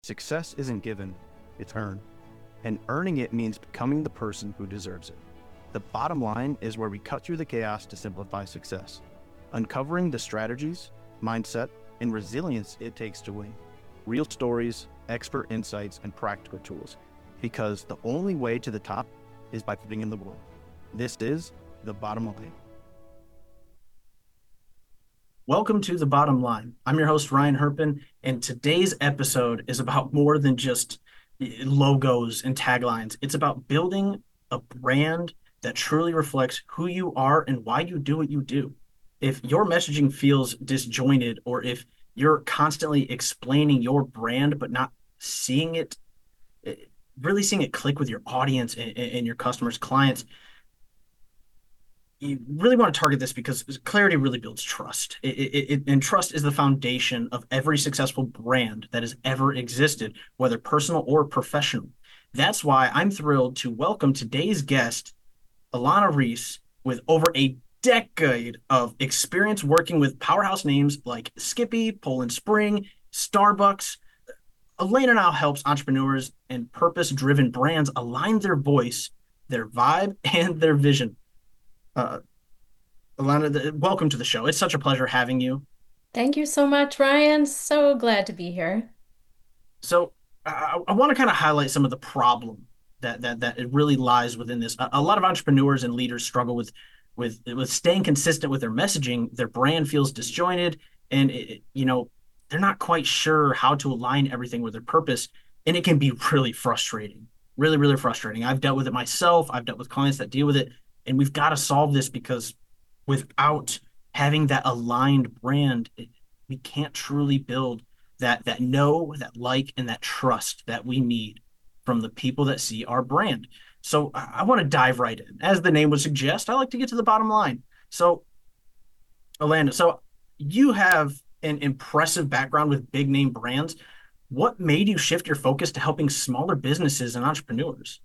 Success isn't given, it's earned. And earning it means becoming the person who deserves it. The bottom line is where we cut through the chaos to simplify success, uncovering the strategies, mindset, and resilience it takes to win. Real stories, expert insights, and practical tools. Because the only way to the top is by putting in the work. This is The Bottom Line. Welcome to The Bottom Line. I'm your host, Ryan Herpin, and today's episode is about more than just logos and taglines. It's about building a brand that truly reflects who you are and why you do what you do. If your messaging feels disjointed, or if you're constantly explaining your brand but not seeing it, really seeing it click with your audience and your customers, clients, you really want to target this because clarity really builds trust. And trust is the foundation of every successful brand that has ever existed, whether personal or professional. That's why I'm thrilled to welcome today's guest, Alana Reese, with over a decade of experience working with powerhouse names like Skippy, Poland Spring, Starbucks. Elena now helps entrepreneurs and purpose-driven brands align their voice, their vibe, and their vision. Uh, Alana, welcome to the show. It's such a pleasure having you. Thank you so much, Ryan. So glad to be here. So I want to kind of highlight some of the problem that it really lies within this. A lot of entrepreneurs and leaders struggle with staying consistent with their messaging. Their brand feels disjointed, and they're not quite sure how to align everything with their purpose, and it can be really frustrating. Really, really frustrating. I've dealt with it myself. I've dealt with clients that deal with it, and we've got to solve this because without having that aligned brand, we can't truly build that know, that like, and that trust that we need from the people that see our brand. So I want to dive right in. As the name would suggest, I like to get to the bottom line. So, Alana, so you have an impressive background with big name brands. What made you shift your focus to helping smaller businesses and entrepreneurs?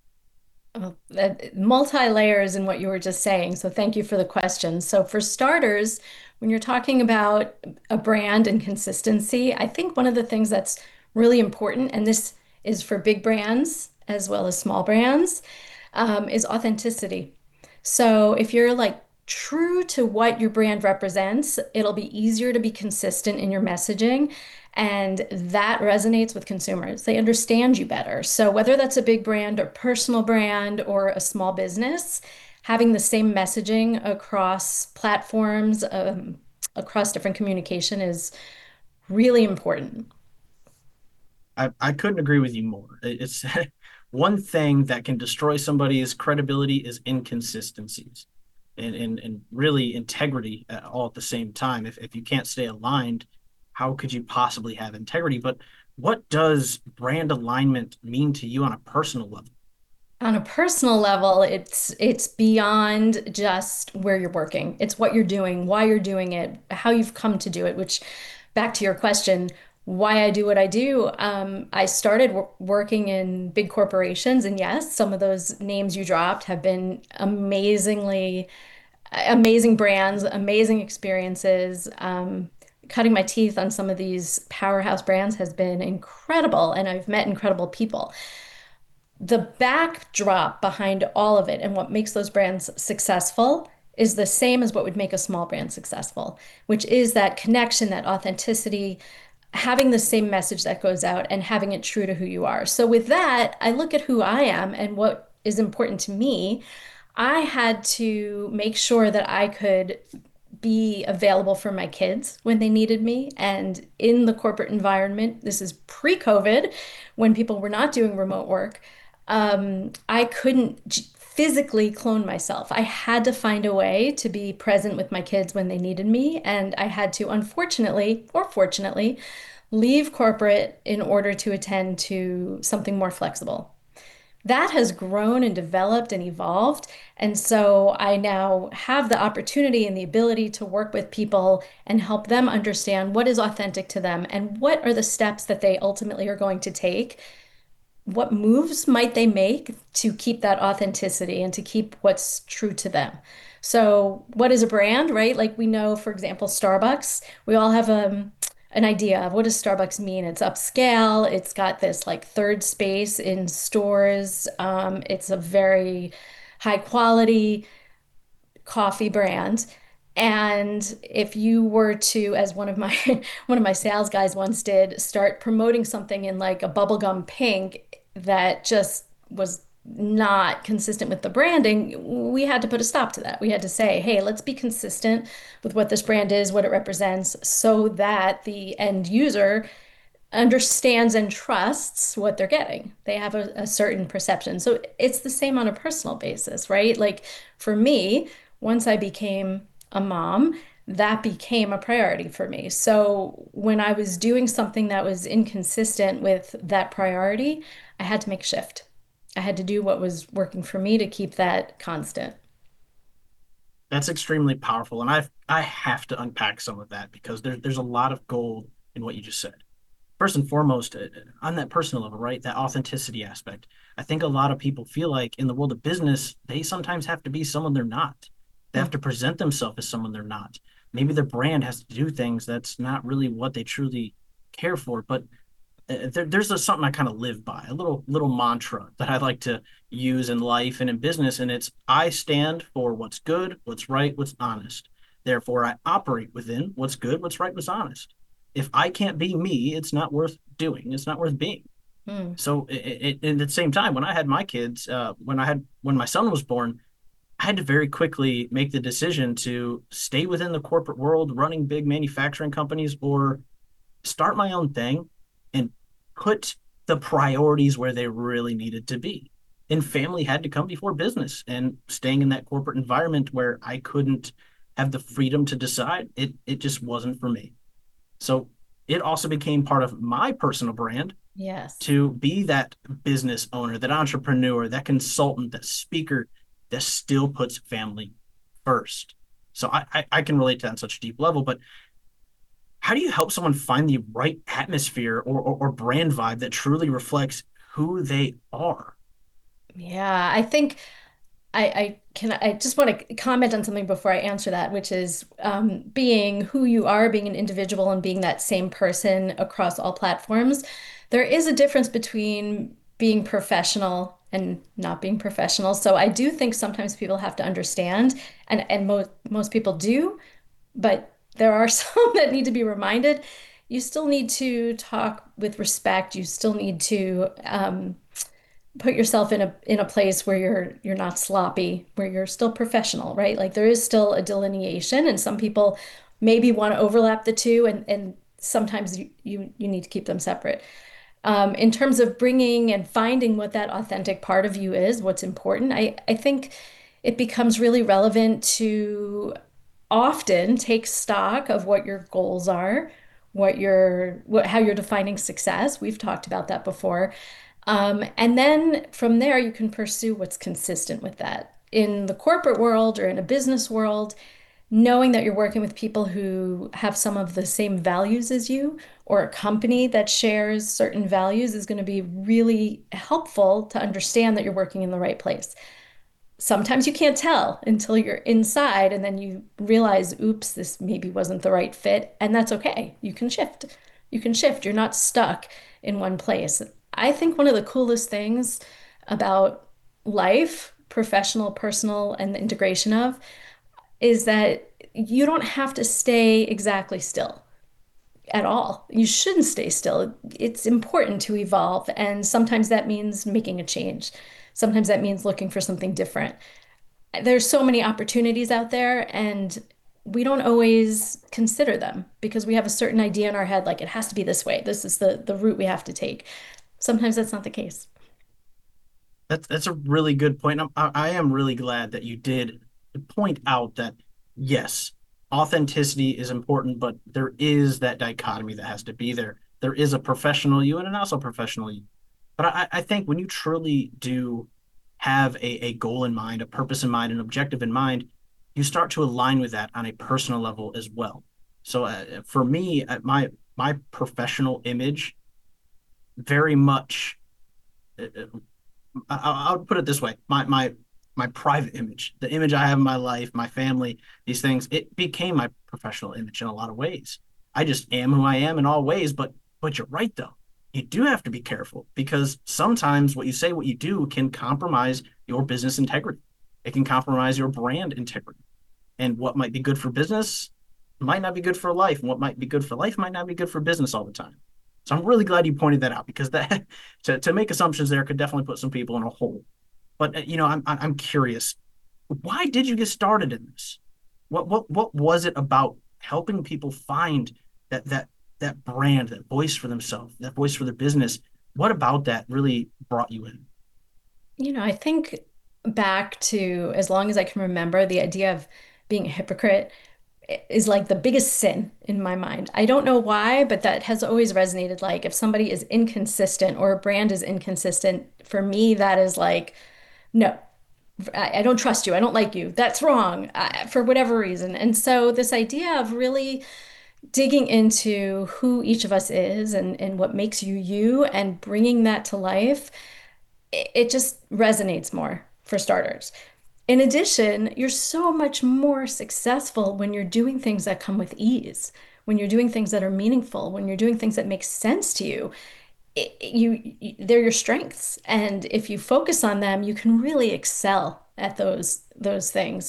Multi-layers in what you were just saying. So thank you for the question. So for starters, when you're talking about a brand and consistency, I think one of the things that's really important, and this is for big brands as well as small brands, is authenticity. So if you're like true to what your brand represents, it'll be easier to be consistent in your messaging. And that resonates with consumers. They understand you better. So whether that's a big brand or personal brand or a small business, having the same messaging across platforms, across different communication is really important. I couldn't agree with you more. It's one thing that can destroy somebody's credibility is inconsistencies and really integrity all at the same time. If you can't stay aligned, how could you possibly have integrity? But what does brand alignment mean to you on a personal level? On a personal level, it's beyond just where you're working. It's what you're doing, why you're doing it, how you've come to do it, which back to your question, why I do what I do. I started working in big corporations, and yes, some of those names you dropped have been amazing brands, amazing experiences. Cutting my teeth on some of these powerhouse brands has been incredible, and I've met incredible people. The backdrop behind all of it and what makes those brands successful is the same as what would make a small brand successful, which is that connection, that authenticity, having the same message that goes out and having it true to who you are. So, with that, I look at who I am and what is important to me. I had to make sure that I could be available for my kids when they needed me. And in the corporate environment, this is pre-COVID, when people were not doing remote work, I couldn't physically clone myself. I had to find a way to be present with my kids when they needed me. And I had to, unfortunately or fortunately, leave corporate in order to attend to something more flexible. That has grown and developed and evolved. And so I now have the opportunity and the ability to work with people and help them understand what is authentic to them and what are the steps that they ultimately are going to take. What moves might they make to keep that authenticity and to keep what's true to them? So, what is a brand, right? Like we know, for example, Starbucks, we all have an idea of what does Starbucks mean. It's upscale. It's got this like third space in stores. It's a very high quality coffee brand. And if you were to, as one of my one of my sales guys once did, start promoting something in like a bubblegum pink that just was not consistent with the branding, we had to put a stop to that. We had to say, hey, let's be consistent with what this brand is, what it represents, so that the end user understands and trusts what they're getting. They have a certain perception. So it's the same on a personal basis, right? Like for me, once I became a mom, that became a priority for me. So when I was doing something that was inconsistent with that priority, I had to make a shift. I had to do what was working for me to keep that constant. That's extremely powerful, and I have to unpack some of that because there's a lot of gold in what you just said. First and foremost, on that personal level, right? That authenticity aspect. I think a lot of people feel like in the world of business, they sometimes have to be someone they're not. They have Mm. to present themselves as someone they're not. Maybe their brand has to do things that's not really what they truly care for. But there's something I kind of live by, a little mantra that I like to use in life and in business, and it's I stand for what's good, what's right, what's honest. Therefore, I operate within what's good, what's right, what's honest. If I can't be me, it's not worth doing. It's not worth being. Mm. So, at the same time, when I had my kids, when my son was born, I had to very quickly make the decision to stay within the corporate world, running big manufacturing companies, or start my own thing and put the priorities where they really needed to be. And family had to come before business. And staying in that corporate environment where I couldn't have the freedom to decide, it just wasn't for me. So it also became part of my personal brand Yes. to be that business owner, that entrepreneur, that consultant, that speaker that still puts family first. So I can relate to that on such a deep level. But how do you help someone find the right atmosphere or brand vibe that truly reflects who they are? Yeah, I think I just want to comment on something before I answer that, which is being who you are, being an individual, and being that same person across all platforms. There is a difference between being professional and not being professional. So I do think sometimes people have to understand, and most people do, but there are some that need to be reminded. You still need to talk with respect. You still need to put yourself in a place where you're not sloppy, where you're still professional, right? Like there is still a delineation, and some people maybe want to overlap the two, and sometimes you need to keep them separate. In terms of bringing and finding what that authentic part of you is, what's important, I think it becomes really relevant to often take stock of what your goals are, how you're defining success. We've talked about that before. And then from there, you can pursue what's consistent with that. In the corporate world or in a business world, knowing that you're working with people who have some of the same values as you, or a company that shares certain values is going to be really helpful to understand that you're working in the right place. Sometimes you can't tell until you're inside and then you realize, oops, this maybe wasn't the right fit. And that's okay. You can shift. You can shift. You're not stuck in one place. I think one of the coolest things about life, professional, personal, and the integration of, is that you don't have to stay exactly still at all. You shouldn't stay still. It's important to evolve. And sometimes that means making a change. Sometimes that means looking for something different. There's so many opportunities out there, and we don't always consider them because we have a certain idea in our head, like it has to be this way. This is the route we have to take. Sometimes that's not the case. That's a really good point. I am really glad that you did point out that yes, authenticity is important, but there is that dichotomy that has to be there. There is a professional you and an also professional you. But I think when you truly do have a goal in mind, a purpose in mind, an objective in mind, you start to align with that on a personal level as well. So for me, my professional image very much I'll put it this way: my private image, the image I have in my life, my family, these things, it became my professional image in a lot of ways. I just am who I am in all ways. But you're right though. You do have to be careful because sometimes what you say, what you do can compromise your business integrity. It can compromise your brand integrity. And what might be good for business might not be good for life. And what might be good for life might not be good for business all the time. So I'm really glad you pointed that out because that to make assumptions there could definitely put some people in a hole. But I'm curious, why did you get started in this? What was it about helping people find that brand, that voice for themselves, that voice for their business? What about that really brought you in? I think back to as long as I can remember, the idea of being a hypocrite is like the biggest sin in my mind. I don't know why, but that has always resonated. Like if somebody is inconsistent or a brand is inconsistent, for me, that is like, no, I don't trust you. I don't like you. That's wrong for whatever reason. And so this idea of really digging into who each of us is and what makes you you and bringing that to life, it just resonates more for starters. In addition, you're so much more successful when you're doing things that come with ease, when you're doing things that are meaningful, when you're doing things that make sense to you. They're your strengths, and if you focus on them, you can really excel at those things.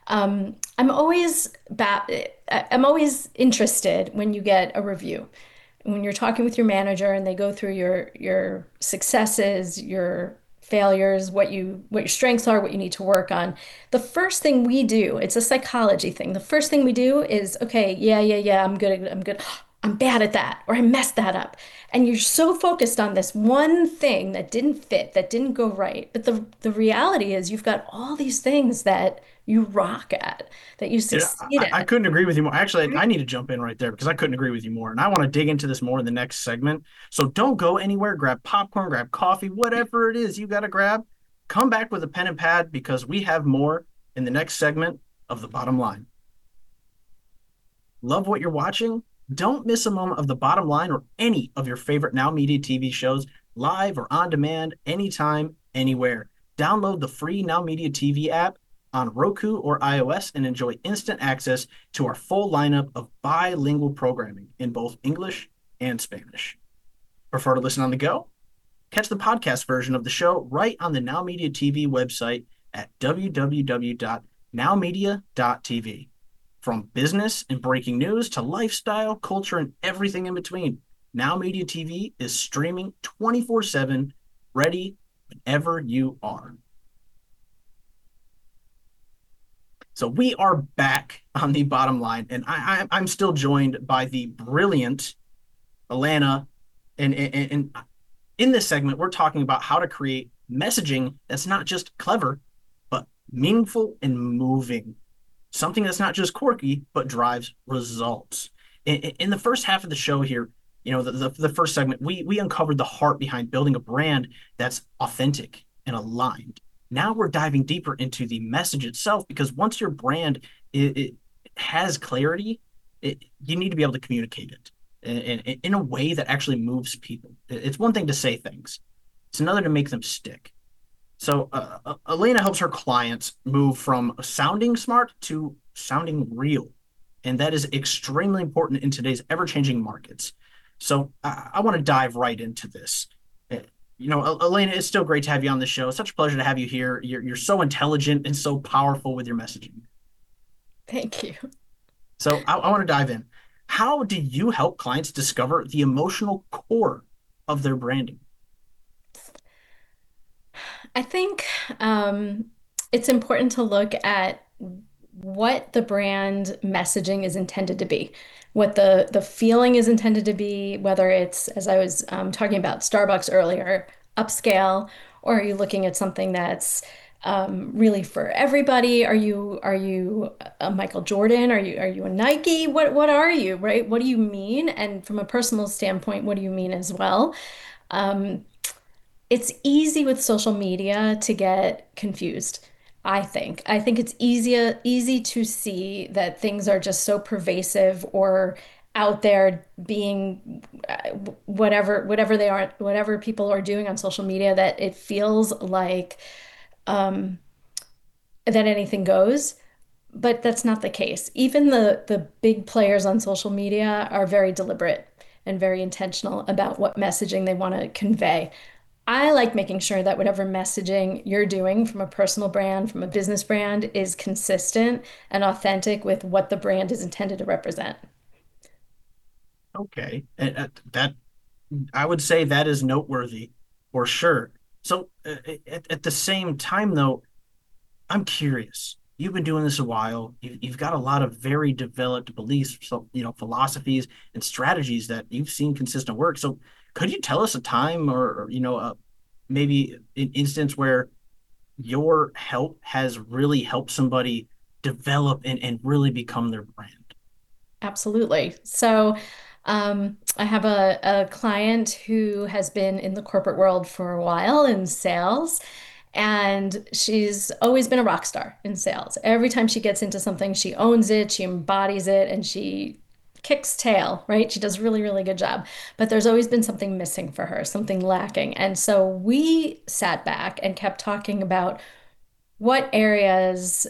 I'm always interested when you get a review, when you're talking with your manager and they go through your successes, your failures, what your strengths are, what you need to work on. The first thing we do, it's a psychology thing. The first thing we do is, okay, yeah, I'm good. I'm bad at that, or I messed that up. And you're so focused on this one thing that didn't fit, that didn't go right. But the reality is you've got all these things that you rock at, that you Yeah, succeed I at. couldn't agree with you more. Actually, I need to jump in right there because I couldn't agree with you more. And I want to dig into this more in the next segment. So don't go anywhere. Grab popcorn, grab coffee, whatever it is you got to grab. Come back with a pen and pad because we have more in the next segment of The Bottom Line. Love what you're watching? Don't miss a moment of The Bottom Line or any of your favorite Now Media TV shows, live or on demand, anytime, anywhere. Download the free Now Media TV app on Roku or iOS and enjoy instant access to our full lineup of bilingual programming in both English and Spanish. Prefer to listen on the go? Catch the podcast version of the show right on the Now Media TV website at www.nowmedia.tv. From business and breaking news to lifestyle, culture, and everything in between, Now Media TV is streaming 24/7, ready whenever you are. So we are back on The Bottom Line, and I'm still joined by the brilliant Alana. And in this segment, we're talking about how to create messaging that's not just clever, but meaningful and moving. Something that's not just quirky, but drives results. In the first half of the show here, the first segment, we uncovered the heart behind building a brand that's authentic and aligned. Now we're diving deeper into the message itself because once your brand it has clarity, you need to be able to communicate it in a way that actually moves people. It's one thing to say things; it's another to make them stick. So Elena helps her clients move from sounding smart to sounding real. And that is extremely important in today's ever-changing markets. So I want to dive right into this. Elena, it's still great to have you on the show. It's such a pleasure to have you here. You're so intelligent and so powerful with your messaging. Thank you. So I want to dive in. How do you help clients discover the emotional core of their branding? I think it's important to look at what the brand messaging is intended to be, what the feeling is intended to be, whether it's, as I was talking about Starbucks earlier, upscale, or are you looking at something that's really for everybody? Are you a Michael Jordan? Are you a Nike? What are you, right? What do you mean? And from a personal standpoint, what do you mean as well? Um, it's easy with social media to get confused, I think. I think it's easy to see that things are just so pervasive or out there being whatever they are, whatever people are doing on social media, that it feels like um, that anything goes. But that's not the case. Even the big players on social media are very deliberate and very intentional about what messaging they want to convey. I like making sure that whatever messaging you're doing from a personal brand, from a business brand, is consistent and authentic with what the brand is intended to represent. Okay, and that I would say that is noteworthy for sure. So at the same time, though, I'm curious. You've been doing this a while. You've got a lot of very developed beliefs, so philosophies and strategies that you've seen consistent work. So, could you tell us a time or maybe an instance where your help has really helped somebody develop and really become their brand? Absolutely. So, I have a client who has been in the corporate world for a while in sales, and she's always been a rock star in sales. Every time she gets into something, she owns it, she embodies it, and she kicks tail, right? She does a really, really good job. But there's always been something missing for her, something lacking. And so we sat back and kept talking about what areas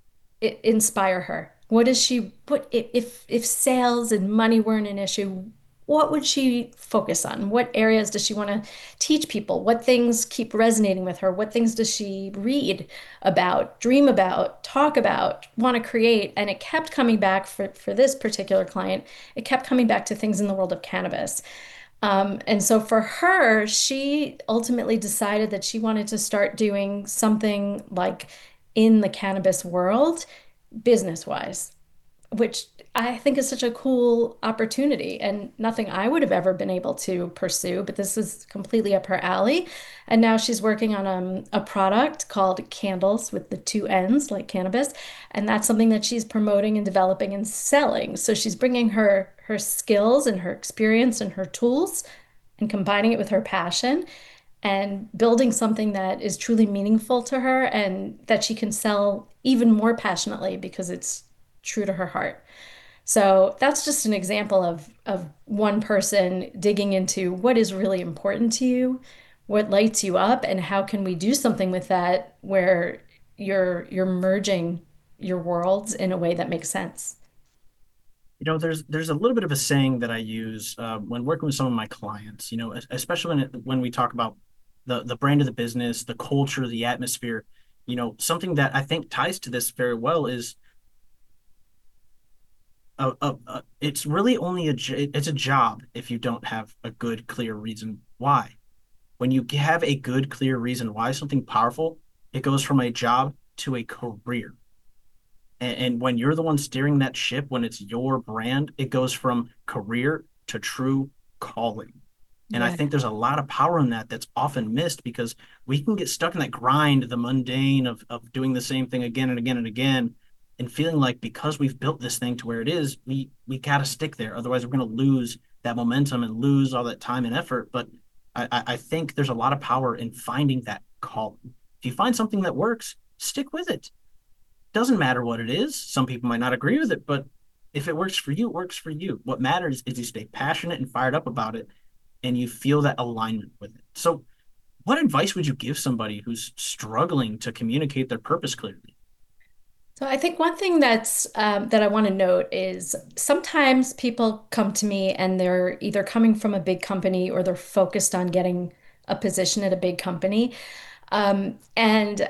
inspire her? What does she what if sales and money weren't an issue, what would she focus on? What areas does she want to teach people? What things keep resonating with her? What things does she read about, dream about, talk about, want to create? And it kept coming back for this particular client, it kept coming back to things in the world of cannabis. And so for her, she ultimately decided that she wanted to start doing something like in the cannabis world business wise, which I think is such a cool opportunity and nothing I would have ever been able to pursue. But this is completely up her alley. And now she's working on a product called Candles with the two N's, like cannabis. And that's something that she's promoting and developing and selling. So she's bringing her skills and her experience and her tools and combining it with her passion and building something that is truly meaningful to her and that she can sell even more passionately because it's true to her heart. So that's just an example of one person digging into what is really important to you, what lights you up, and how can we do something with that where you're merging your worlds in a way that makes sense. There's a little bit of a saying that I use when working with some of my clients. Especially when we talk about the brand of the business, the culture, the atmosphere. Something that I think ties to this very well is it's really only it's a job if you don't have a good, clear reason why. When you have a good, clear reason why something powerful, it goes from a job to a career. And when you're the one steering that ship, when it's your brand, it goes from career to true calling. And I Yeah. think there's a lot of power in that that's often missed because we can get stuck in that grind, the mundane of doing the same thing again and again and again, and feeling like because we've built this thing to where it is, we gotta stick there. Otherwise, we're gonna lose that momentum and lose all that time and effort. But I think there's a lot of power in finding that calling. If you find something that works, stick with it. Doesn't matter what it is. Some people might not agree with it, but if it works for you, it works for you. What matters is you stay passionate and fired up about it and you feel that alignment with it. So, what advice would you give somebody who's struggling to communicate their purpose clearly? So I think one thing that I want to note is sometimes people come to me and they're either coming from a big company or they're focused on getting a position at a big company. And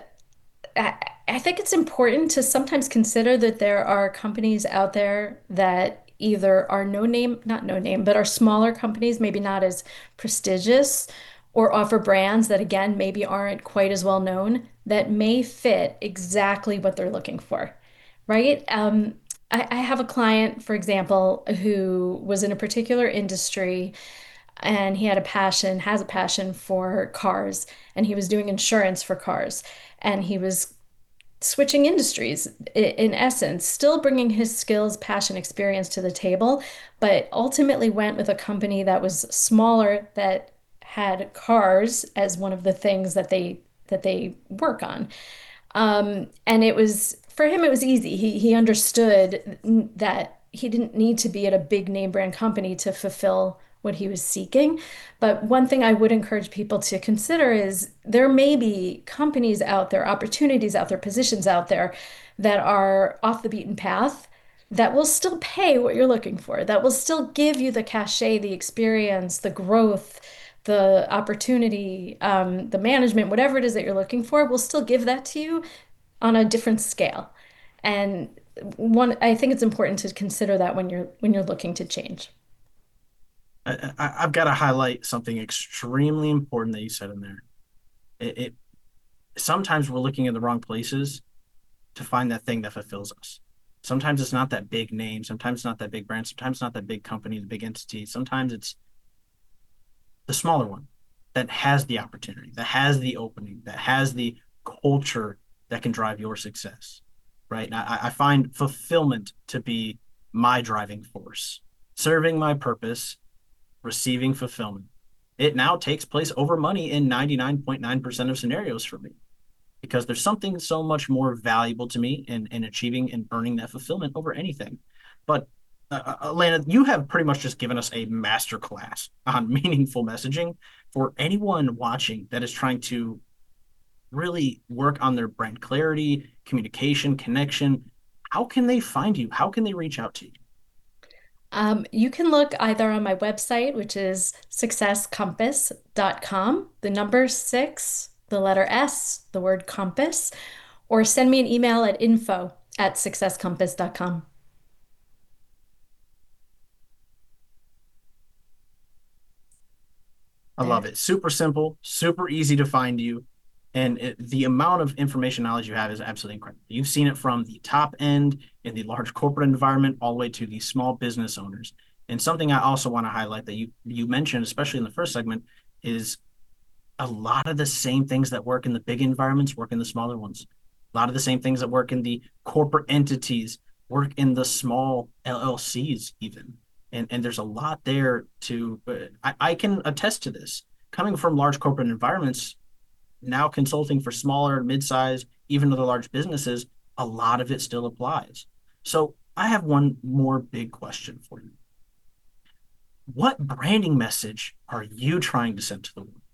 I think it's important to sometimes consider that there are companies out there that either are no name, not no name, but are smaller companies, maybe not as prestigious, or offer brands that, again, maybe aren't quite as well known, that may fit exactly what they're looking for, right? I have a client, for example, who was in a particular industry and he had a passion, has a passion for cars, and he was doing insurance for cars. And he was switching industries in essence, still bringing his skills, passion, experience to the table, but ultimately went with a company that was smaller that had cars as one of the things that they work on. And it was for him, it was easy. He understood that he didn't need to be at a big name brand company to fulfill what he was seeking. But one thing I would encourage people to consider is there may be companies out there, opportunities out there, positions out there that are off the beaten path that will still pay what you're looking for, that will still give you the cachet, the experience, the growth, the opportunity, the management, whatever it is that you're looking for, will still give that to you on a different scale. And I think it's important to consider that when you're looking to change. I've got to highlight something extremely important that you said in there. It sometimes we're looking in the wrong places to find that thing that fulfills us. Sometimes it's not that big name. Sometimes it's not that big brand. Sometimes it's not that big company, the big entity. Sometimes it's the smaller one that has the opportunity, that has the opening, that has the culture that can drive your success, right? And I find fulfillment to be my driving force, serving my purpose, receiving fulfillment. It now takes place over money in 99.9% of scenarios for me because there's something so much more valuable to me in achieving and earning that fulfillment over anything. But Lana, you have pretty much just given us a master class on meaningful messaging for anyone watching that is trying to really work on their brand clarity, communication, connection. How can they find you? How can they reach out to you? You can look either on my website, which is successcompass.com, the number six, the letter S, the word compass, or send me an email at info@successcompass.com. I love it. Super simple, super easy to find you. And the amount of information knowledge you have is absolutely incredible. You've seen it from the top end in the large corporate environment all the way to the small business owners. And something I also want to highlight that you mentioned, especially in the first segment, is a lot of the same things that work in the big environments work in the smaller ones. A lot of the same things that work in the corporate entities work in the small LLCs even. And there's a lot there to, I can attest to this. Coming from large corporate environments, now consulting for smaller, mid-size, even to the large businesses, a lot of it still applies. So I have one more big question for you. What branding message are you trying to send to the world?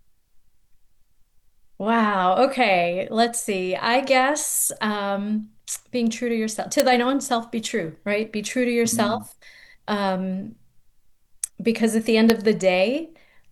Wow. Okay. Let's see. I guess being true to yourself, to thine own self, be true, right? Be true to Mm, yourself. Um, because at the end of the day,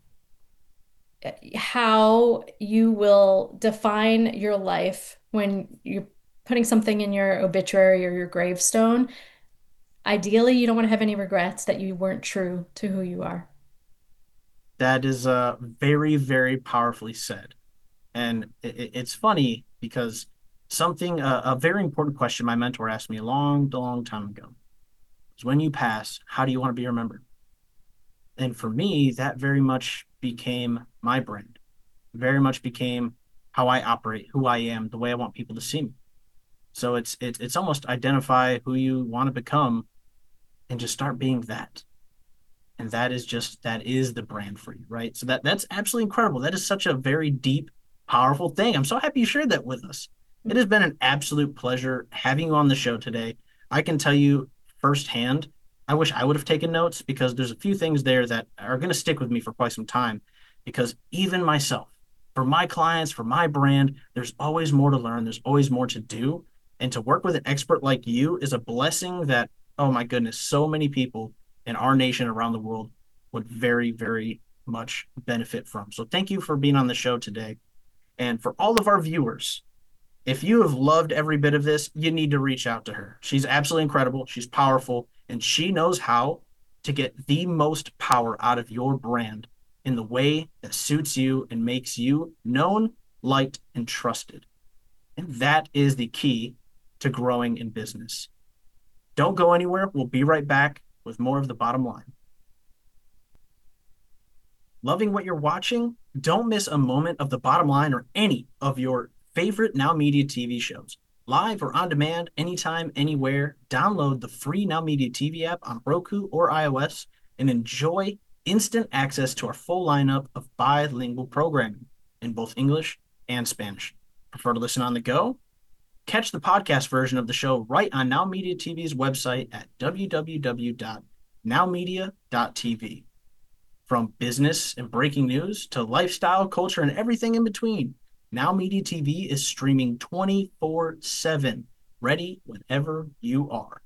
how you will define your life when you're putting something in your obituary or your gravestone, ideally, you don't want to have any regrets that you weren't true to who you are. that is very, very powerfully said. And it's funny because a very important question my mentor asked me a long, long time ago is when you pass, how do you want to be remembered? And for me, that very much became my brand, very much became how I operate, who I am, the way I want people to see me. So it's almost identify who you want to become and just start being that. And that is the brand for you, right? So that's absolutely incredible. That is such a very deep, powerful thing. I'm so happy you shared that with us. It has been an absolute pleasure having you on the show today. I can tell you firsthand, I wish I would have taken notes because there's a few things there that are going to stick with me for quite some time. Because even myself, for my clients, for my brand, there's always more to learn. There's always more to do. And to work with an expert like you is a blessing that, oh my goodness, so many people in our nation around the world would very, very much benefit from. So thank you for being on the show today. And for all of our viewers, if you have loved every bit of this, you need to reach out to her. She's absolutely incredible. She's powerful, and she knows how to get the most power out of your brand in the way that suits you and makes you known, liked, and trusted. And that is the key to growing in business. Don't go anywhere. We'll be right back with more of the bottom line. Loving what you're watching? Don't miss a moment of the bottom line or any of your favorite Now Media TV shows. Live or on demand, anytime, anywhere. Download the free Now Media TV app on Roku or iOS and enjoy instant access to our full lineup of bilingual programming in both English and Spanish. Prefer to listen on the go? Catch the podcast version of the show right on Now Media TV's website at www.nowmedia.tv. From business and breaking news to lifestyle, culture, and everything in between. Now Media TV is streaming 24/7, ready whenever you are.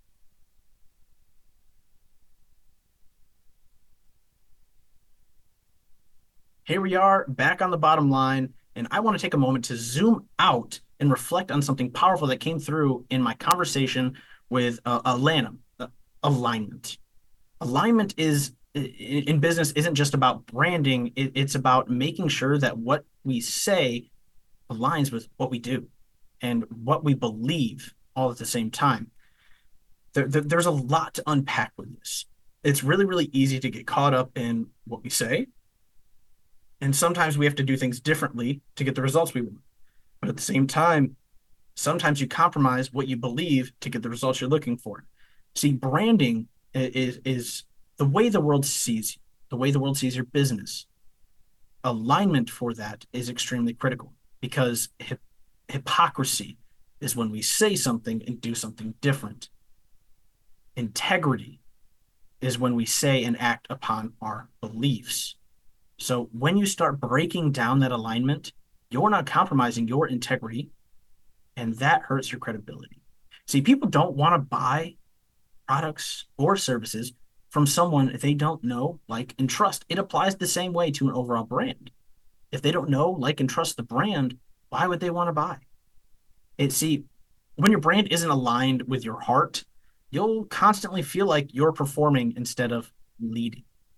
Here we are back on the bottom line, and I want to take a moment to zoom out and reflect on something powerful that came through in my conversation with Alana. Alignment. Alignment is in business isn't just about branding. It's about making sure that what we say aligns with what we do and what we believe all at the same time. There's a lot to unpack with this. It's really, really easy to get caught up in what we say. And sometimes we have to do things differently to get the results we want. But at the same time, sometimes you compromise what you believe to get the results you're looking for. See, branding is the way the world sees you, the way the world sees your business. Alignment for that is extremely critical because hypocrisy is when we say something and do something different. Integrity is when we say and act upon our beliefs. So when you start breaking down that alignment, you're not compromising your integrity, and that hurts your credibility. See, people don't want to buy products or services from someone they don't know, like, and trust. It applies the same way to an overall brand. If they don't know, like, and trust the brand, why would they want to buy? See, when your brand isn't aligned with your heart, you'll constantly feel like you're performing instead of leading.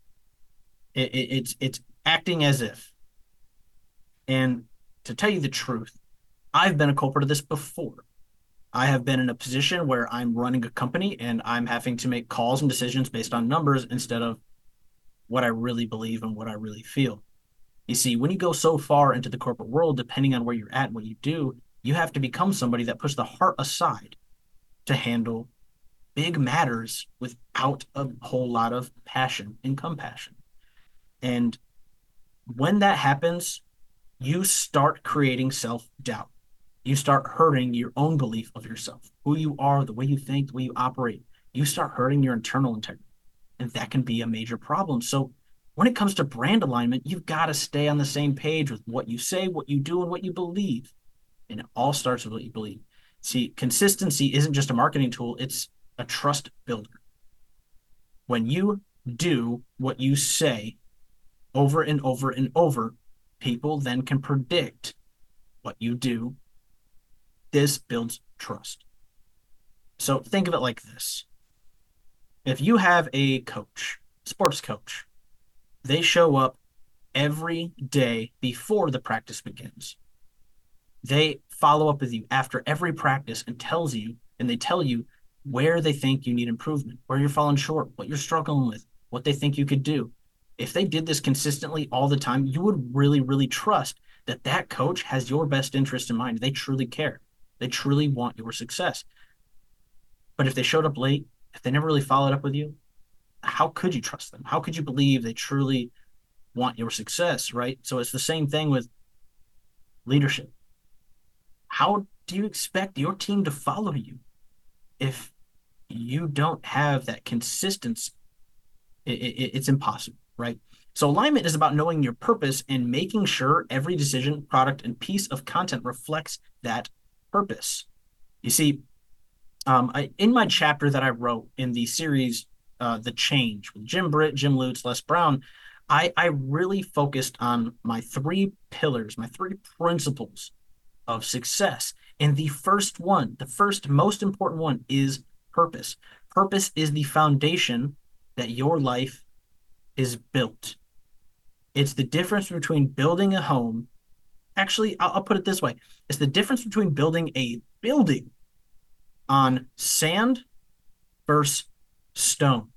It's acting as if. And to tell you the truth, I've been a culprit of this before. I have been in a position where I'm running a company and I'm having to make calls and decisions based on numbers instead of what I really believe and what I really feel. You see, when you go so far into the corporate world, depending on where you're at and what you do, you have to become somebody that puts the heart aside to handle big matters without a whole lot of passion and compassion. And when that happens, you start creating self-doubt. You start hurting your own belief of yourself, who you are, the way you think, the way you operate. You start hurting your internal integrity, and that can be a major problem. So when it comes to brand alignment, you've got to stay on the same page with what you say, what you do, and what you believe. And it all starts with what you believe. See, consistency isn't just a marketing tool, it's a trust builder. When you do what you say over and over and over, people then can predict what you do. This builds trust. So think of it like this. If you have a coach, sports coach, they show up every day before the practice begins. They follow up with you after every practice and they tell you where they think you need improvement, where you're falling short, what you're struggling with, what they think you could do. If they did this consistently all the time, you would really, really trust that that coach has your best interest in mind. They truly care. They truly want your success. But if they showed up late, if they never really followed up with you, how could you trust them? How could you believe they truly want your success, right? So it's the same thing with leadership. How do you expect your team to follow you if you don't have that consistency? It's impossible, right? So alignment is about knowing your purpose and making sure every decision, product, and piece of content reflects that purpose. You see, in my chapter that I wrote in the series, The Change, with Jim Britt, Jim Lutz, Les Brown, I really focused on my 3 pillars, my 3 principles of success. And the first most important one is purpose. Purpose is the foundation that your life is built. It's the difference between building a home. Actually, I'll put it this way. It's the difference between building a building on sand versus stone.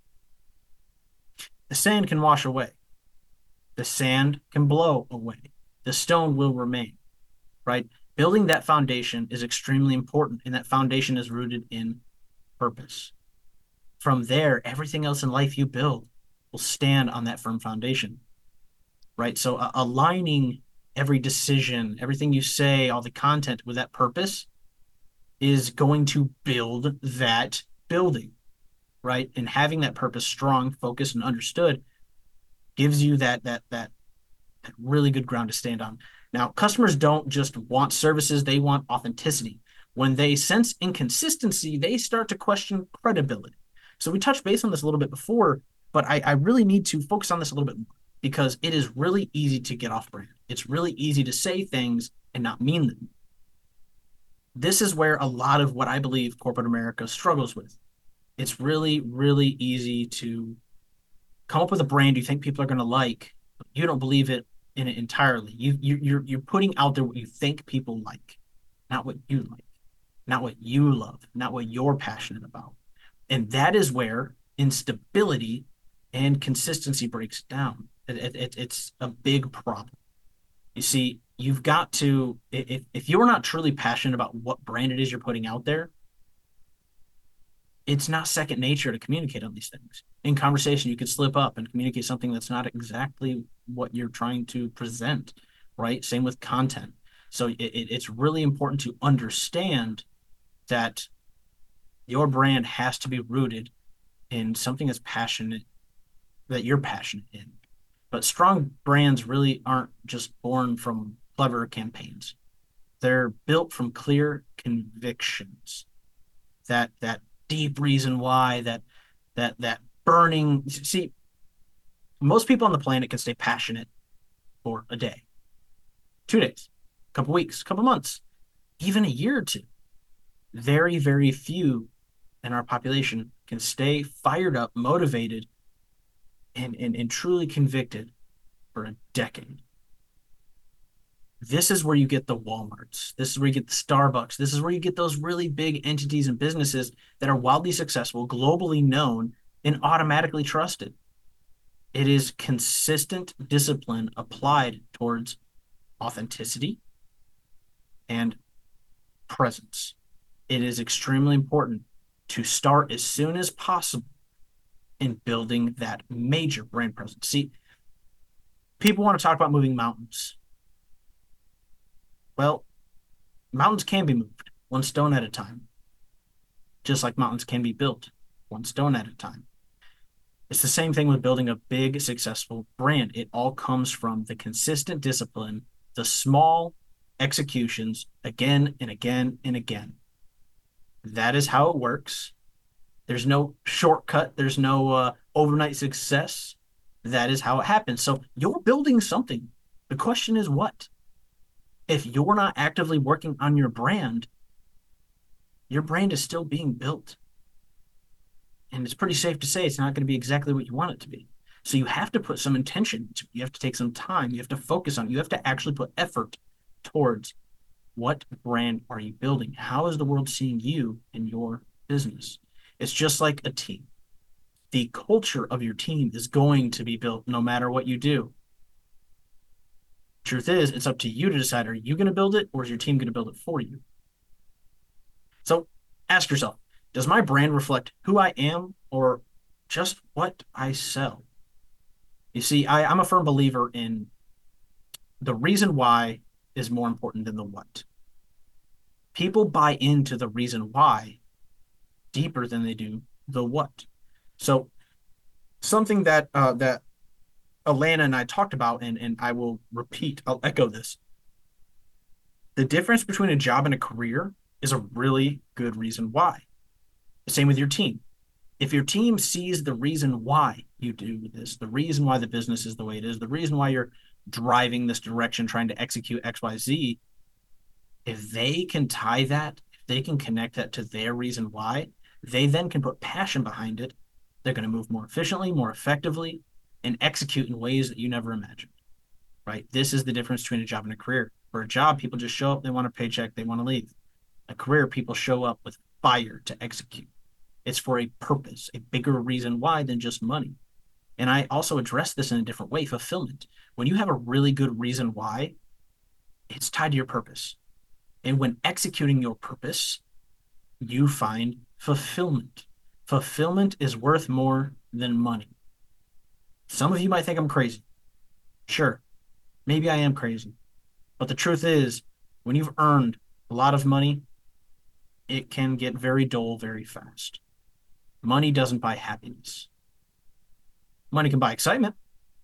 The sand can wash away. The sand can blow away. The stone will remain, right? Building that foundation is extremely important, and that foundation is rooted in purpose. From there, everything else in life you build will stand on that firm foundation, right? So aligning every decision, everything you say, all the content with that purpose is going to build that building, right? And having that purpose strong, focused, and understood gives you that really good ground to stand on. Now, customers don't just want services, they want authenticity. When they sense inconsistency, they start to question credibility. So we touched base on this a little bit before, but I really need to focus on this a little bit more because it is really easy to get off brand. It's really easy to say things and not mean them. This is where a lot of what I believe corporate America struggles with. It's really, really easy to come up with a brand you think people are going to like. You don't believe it in it entirely. You're putting out there what you think people like, not what you like, not what you love, not what you're passionate about. And that is where instability and consistency breaks down. It's a big problem. You see, you've got to, if you're not truly passionate about what brand it is you're putting out there, it's not second nature to communicate on these things. In conversation, you could slip up and communicate something that's not exactly what you're trying to present, right? Same with content. So it's really important to understand that your brand has to be rooted in something that's passionate, that you're passionate in. But strong brands really aren't just born from clever campaigns. They're built from clear convictions. That deep reason why, that burning. See, most people on the planet can stay passionate for a day, 2 days, a couple weeks, a couple months, even a year or two. Very, very few in our population can stay fired up, motivated, and truly convicted for a decade. This is where you get the Walmarts. This is where you get the Starbucks. This is where you get those really big entities and businesses that are wildly successful, globally known, and automatically trusted. It is consistent discipline applied towards authenticity and presence. It is extremely important to start as soon as possible in building that major brand presence. See, people want to talk about moving mountains. Well, mountains can be moved one stone at a time, just like mountains can be built one stone at a time. It's the same thing with building a big, successful brand. It all comes from the consistent discipline, the small executions again and again and again. That is how it works. There's no shortcut. There's no overnight success. That is how it happens. So you're building something. The question is what? If you're not actively working on your brand is still being built. And it's pretty safe to say it's not going to be exactly what you want it to be. So you have to put some intention into it. You have to take some time. You have to focus on it. You have to actually put effort towards what brand are you building? How is the world seeing you and your business? It's just like a team. The culture of your team is going to be built no matter what you do. Truth is, it's up to you to decide, are you going to build it or is your team going to build it for you? So ask yourself, does my brand reflect who I am or just what I sell? You see, I'm a firm believer in the reason why is more important than the what. People buy into the reason why deeper than they do the what. So something that Alana and I talked about, and I will repeat, I'll echo this. The difference between a job and a career is a really good reason why. The same with your team. If your team sees the reason why you do this, the reason why the business is the way it is, the reason why you're driving this direction, trying to execute XYZ, if they can tie that, if they can connect that to their reason why, they then can put passion behind it. They're going to move more efficiently, more effectively, and execute in ways that you never imagined, right? This is the difference between a job and a career. For a job, people just show up, they want a paycheck, they want to leave. A career, people show up with fire to execute. It's for a purpose, a bigger reason why than just money. And I also address this in a different way, fulfillment. When you have a really good reason why, it's tied to your purpose. And when executing your purpose, you find fulfillment. Fulfillment is worth more than money. Some of you might think I'm crazy. Sure, maybe I am crazy. But the truth is, when you've earned a lot of money, it can get very dull very fast. Money doesn't buy happiness. Money can buy excitement.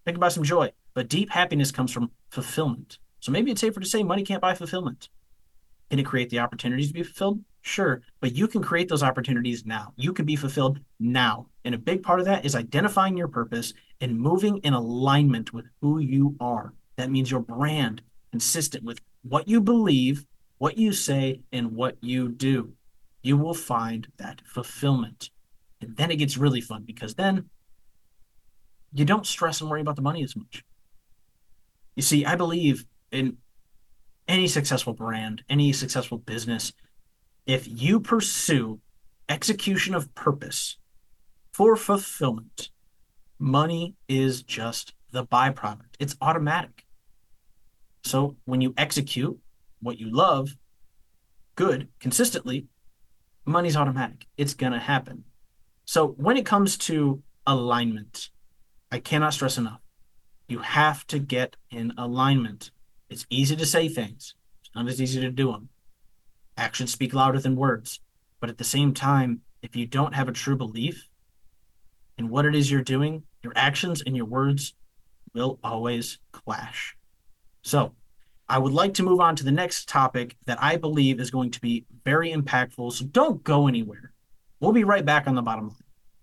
It can buy some joy, but deep happiness comes from fulfillment. So maybe it's safer to say money can't buy fulfillment. Can it create the opportunities to be fulfilled? Sure, but you can create those opportunities now. You can be fulfilled now. And a big part of that is identifying your purpose and moving in alignment with who you are. That means your brand consistent with what you believe, what you say, and what you do. You will find that fulfillment. And then it gets really fun because then you don't stress and worry about the money as much. You see, I believe in any successful brand, any successful business, if you pursue execution of purpose for fulfillment, money is just the byproduct. It's automatic. So when you execute what you love good consistently, money's automatic. It's going to happen. So when it comes to alignment, I cannot stress enough. You have to get in alignment. It's easy to say things. It's not as easy to do them. Actions speak louder than words. But at the same time, if you don't have a true belief in what it is you're doing, your actions and your words will always clash. So I would like to move on to the next topic that I believe is going to be very impactful. So don't go anywhere. We'll be right back on the bottom line.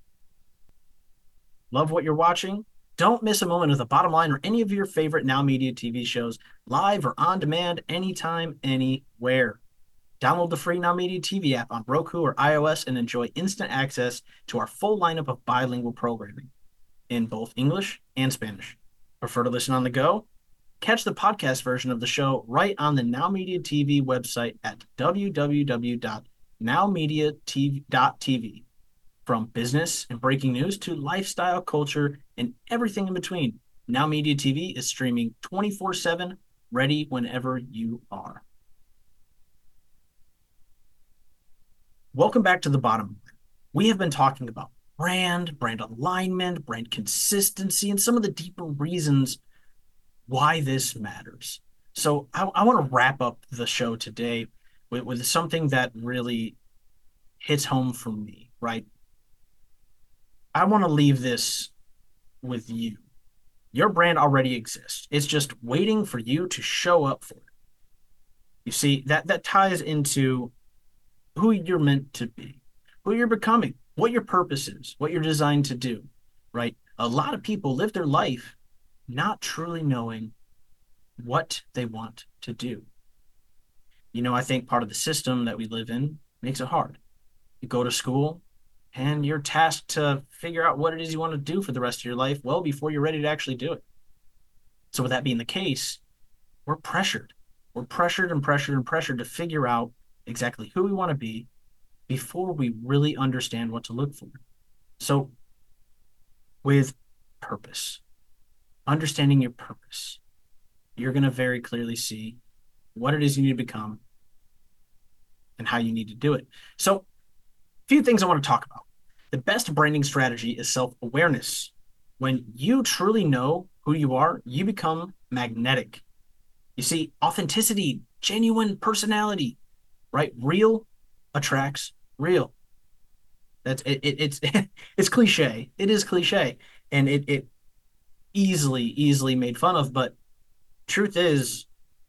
Love what you're watching? Don't miss a moment of the bottom line or any of your favorite Now Media TV shows, live or on demand, anytime, anywhere. Download the free Now Media TV app on Roku or iOS and enjoy instant access to our full lineup of bilingual programming in both English and Spanish. Prefer to listen on the go? Catch the podcast version of the show right on the Now Media TV website at www.nowmediatv.tv. From business and breaking news to lifestyle, culture, and everything in between, Now Media TV is streaming 24/7, ready whenever you are. Welcome back to the bottom line. We have been talking about brand alignment, brand consistency, and some of the deeper reasons why this matters. So I want to wrap up the show today with something that really hits home for me, right? I want to leave this with you. Your brand already exists. It's just waiting for you to show up for it. You see, that ties into who you're meant to be, who you're becoming, what your purpose is, what you're designed to do, right? A lot of people live their life not truly knowing what they want to do. You know, I think part of the system that we live in makes it hard. You go to school and you're tasked to figure out what it is you want to do for the rest of your life well before you're ready to actually do it. So with that being the case, we're pressured. We're pressured to figure out exactly who we want to be before we really understand what to look for. So with purpose, understanding your purpose, you're going to very clearly see what it is you need to become and how you need to do it. So a few things I want to talk about. The best branding strategy is self-awareness. When you truly know who you are, you become magnetic. You see, authenticity, genuine personality, right? Real attracts real. It's it's cliche. It is cliche, and it easily made fun of. But truth is,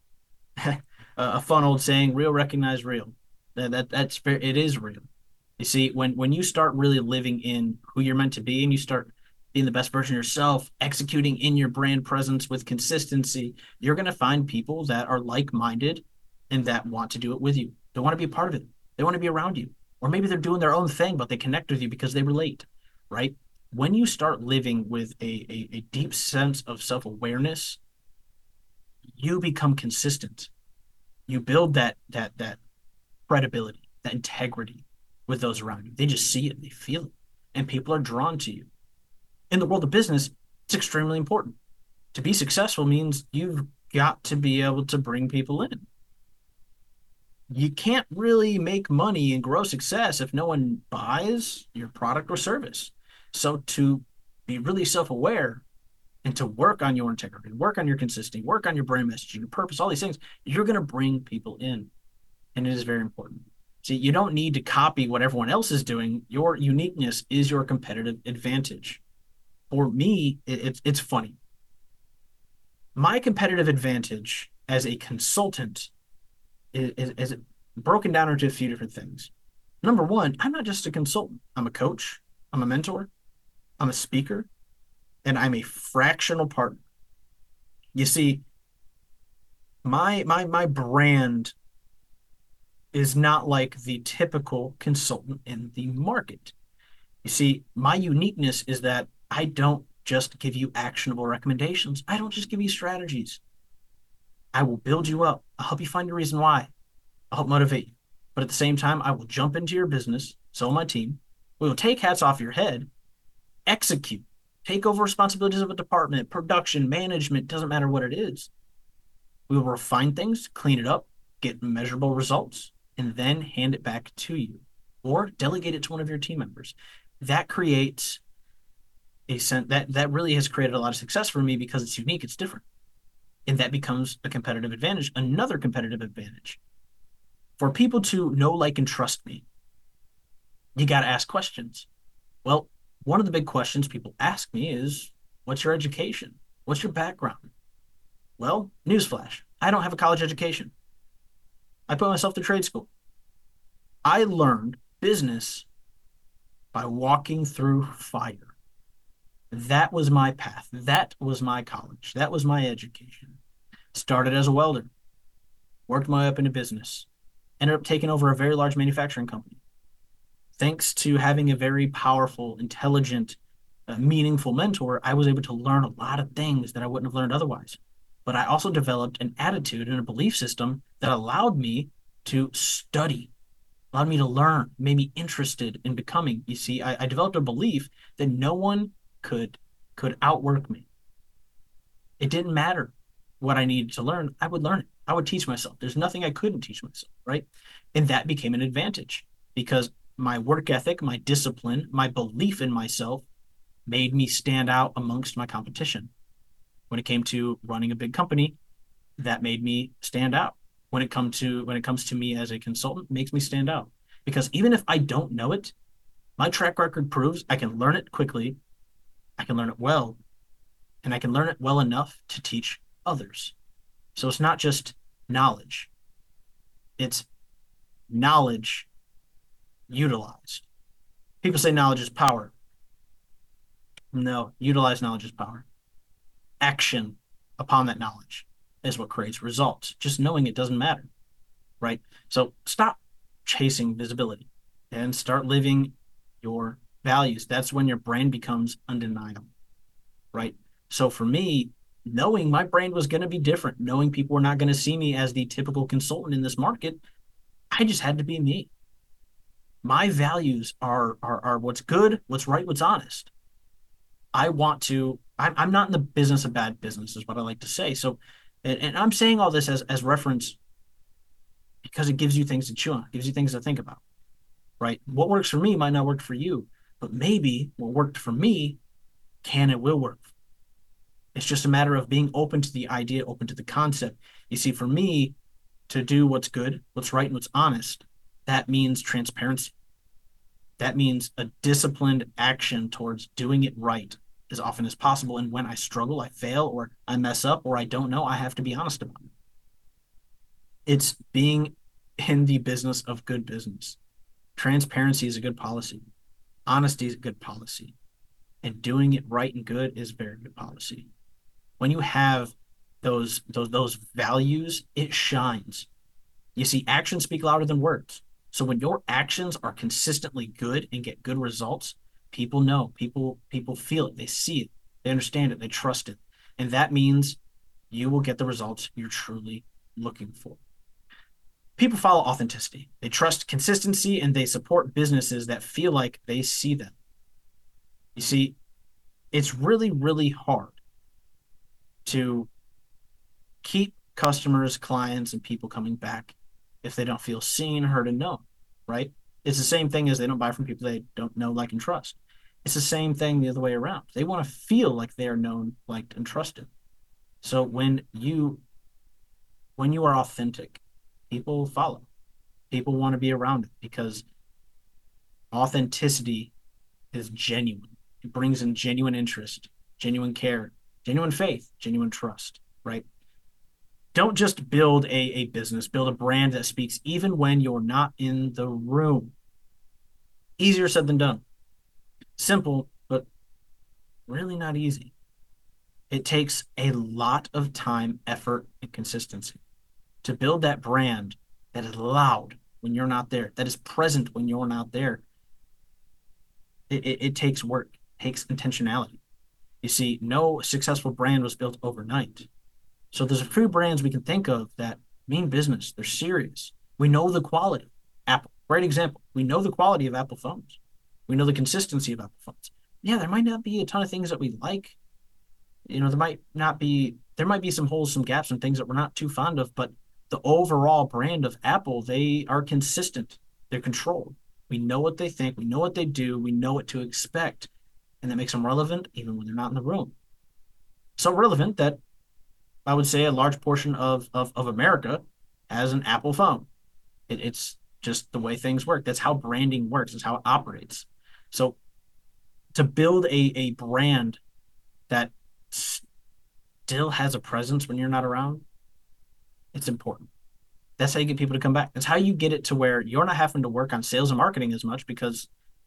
a fun old saying: "Real recognize real." That's it is real. You see, when you start really living in who you're meant to be, and you start being the best version of yourself, executing in your brand presence with consistency, you're going to find people that are like-minded and that want to do it with you. They want to be a part of it. They want to be around you. Or maybe they're doing their own thing, but they connect with you because they relate, right? When you start living with a deep sense of self-awareness, you become consistent. You build that credibility, that integrity with those around you. They just see it, they feel it, and people are drawn to you. In the world of business, it's extremely important. To be successful means you've got to be able to bring people in. You can't really make money and grow success if no one buys your product or service. So to be really self-aware and to work on your integrity, work on your consistency, work on your brand messaging, your purpose, all these things, you're going to bring people in. And it is very important. See, you don't need to copy what everyone else is doing. Your uniqueness is your competitive advantage. For me, it's funny. My competitive advantage as a consultant is broken down into a few different things. Number one, I'm not just a consultant. I'm a coach. I'm a mentor. I'm a speaker, and I'm a fractional partner. You see, my brand is not like the typical consultant in the market. You see, my uniqueness is that I don't just give you actionable recommendations. I don't just give you strategies. I will build you up. I'll help you find a reason why. I'll help motivate you. But at the same time, I will jump into your business, so will my team. We will take hats off your head, execute, take over responsibilities of a department, production, management, doesn't matter what it is. We will refine things, clean it up, get measurable results, and then hand it back to you or delegate it to one of your team members. That creates a sense that really has created a lot of success for me because it's unique, it's different. And that becomes a competitive advantage. Another competitive advantage. For people to know, like, and trust me, you got to ask questions. Well, one of the big questions people ask me is, what's your education? What's your background? Well, newsflash, I don't have a college education. I put myself to trade school. I learned business by walking through fire. That was my path. That was my college. That was my education. Started as a welder, worked my way up into business, ended up taking over a very large manufacturing company. Thanks to having a very powerful, intelligent, meaningful mentor, I was able to learn a lot of things that I wouldn't have learned otherwise. But I also developed an attitude and a belief system that allowed me to study, allowed me to learn, made me interested in becoming. You see, I developed a belief that no one could outwork me. It didn't matter what I needed to learn. I would learn it. I would teach myself. There's nothing I couldn't teach myself, right? And that became an advantage because my work ethic, my discipline, my belief in myself made me stand out amongst my competition. When it came to running a big company, that made me stand out. When it comes to me as a consultant, it makes me stand out. Because even if I don't know it, my track record proves I can learn it quickly, I can learn it well, and I can learn it well enough to teach others. So it's not just knowledge, it's knowledge utilized. People say knowledge is power. No, utilize knowledge is power. Action upon that knowledge is what creates results. Just knowing it doesn't matter, right? So stop chasing visibility and start living your values. That's when your brand becomes undeniable, right? So for me, knowing my brand was going to be different, knowing people were not going to see me as the typical consultant in this market, I just had to be me. My values are what's good, what's right, what's honest. I'm not in the business of bad business, is what I like to say. So, and I'm saying all this as reference because it gives you things to chew on, gives you things to think about, right? What works for me might not work for you, but maybe what worked for me can and will work. It's just a matter of being open to the idea, open to the concept. You see, for me, to do what's good, what's right, and what's honest, that means transparency. That means a disciplined action towards doing it right as often as possible. And when I struggle, I fail, or I mess up, or I don't know, I have to be honest about it. It's being in the business of good business. Transparency is a good policy. Honesty is a good policy. And doing it right and good is very good policy. When you have those values, it shines. You see, actions speak louder than words. So when your actions are consistently good and get good results, people know, people feel it, they see it, they understand it, they trust it. And that means you will get the results you're truly looking for. People follow authenticity. They trust consistency and they support businesses that feel like they see them. You see, it's really, really hard to keep customers, clients, and people coming back if they don't feel seen, heard, and known, right? It's the same thing as they don't buy from people they don't know, like, and trust. It's the same thing the other way around. They want to feel like they are known, liked, and trusted. So when you are authentic, people follow. People want to be around it because authenticity is genuine. It brings in genuine interest, genuine care, genuine faith, genuine trust. right? Don't just build a business, build a brand that speaks even when you're not in the room. Easier said than done. Simple, but really not easy. It takes a lot of time, effort, and consistency to build that brand that is loud when you're not there, that is present when you're not there. It takes work, takes intentionality. You see, no successful brand was built overnight. So there's a few brands we can think of that mean business. They're serious. We know the quality. Apple, great example. We know the quality of Apple phones. We know the consistency of Apple phones. Yeah, there might not be a ton of things that we like. There might be some holes, some gaps, and things that we're not too fond of, but the overall brand of Apple, they are consistent. They're controlled. We know what they think. We know what they do. We know what to expect. And that makes them relevant even when they're not in the room. So relevant that I would say a large portion of America has an Apple phone. It's just the way things work. That's how branding works. It's how it operates. So to build a brand that still has a presence when you're not around, it's important. That's how you get people to come back. That's how you get it to where you're not having to work on sales and marketing as much because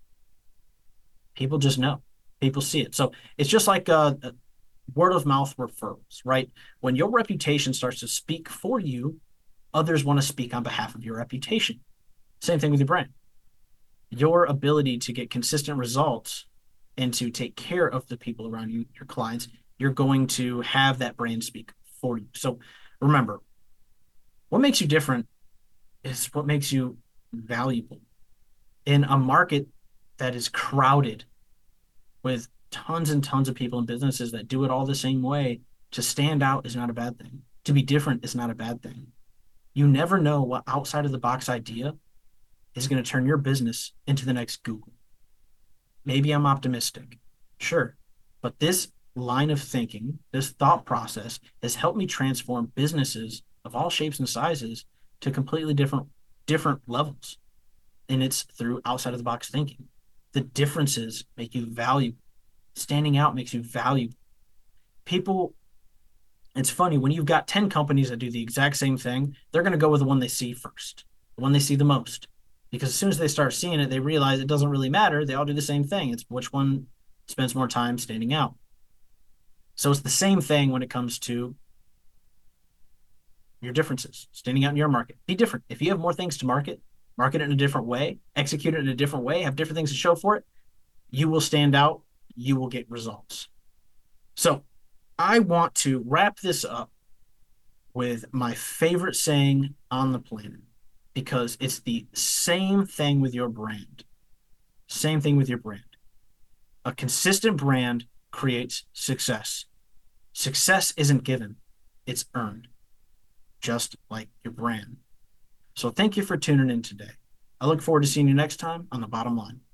people just know. People see it. So it's just like word of mouth referrals, right? When your reputation starts to speak for you, others want to speak on behalf of your reputation. Same thing with your brand. Your ability to get consistent results and to take care of the people around you, your clients, you're going to have that brand speak for you. So remember, what makes you different is what makes you valuable. In a market that is crowded with tons and tons of people and businesses that do it all the same way, to stand out is not a bad thing. To be different is not a bad thing. You never know what outside of the box idea is going to turn your business into the next Google. Maybe I'm optimistic. Sure. But this line of thinking, this thought process has helped me transform businesses of all shapes and sizes to completely different levels. And it's through outside of the box thinking. The differences make you valuable. Standing out makes you valuable. People, it's funny, when you've got 10 companies that do the exact same thing, they're going to go with the one they see first, the one they see the most. Because as soon as they start seeing it, they realize it doesn't really matter. They all do the same thing. It's which one spends more time standing out. So it's the same thing when it comes to your differences, standing out in your market. Be different. If you have more things to market it in a different way, execute it in a different way, have different things to show for it, you will stand out. You will get results. So I want to wrap this up with my favorite saying on the planet, because it's the same thing with your brand. Same thing with your brand. A consistent brand creates success. Success isn't given, it's earned, just like your brand. So thank you for tuning in today. I look forward to seeing you next time on The Bottom Line.